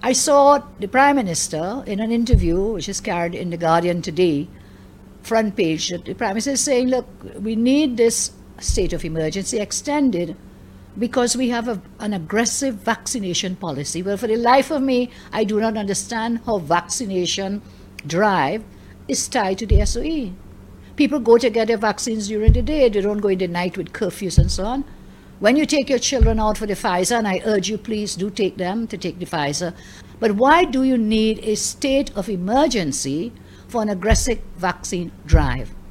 I saw the Prime Minister in an interview, which is carried in The Guardian today, front page, that the Prime Minister is saying, look, we need this state of emergency extended because we have an aggressive vaccination policy. Well, for the life of me, I do not understand how vaccination drive is tied to the SOE. People go to get their vaccines during the day. They don't go in the night with curfews and so on. When you take your children out for the Pfizer, and I urge you, please do take them to take the Pfizer, but why do you need a state of emergency for an aggressive vaccine drive?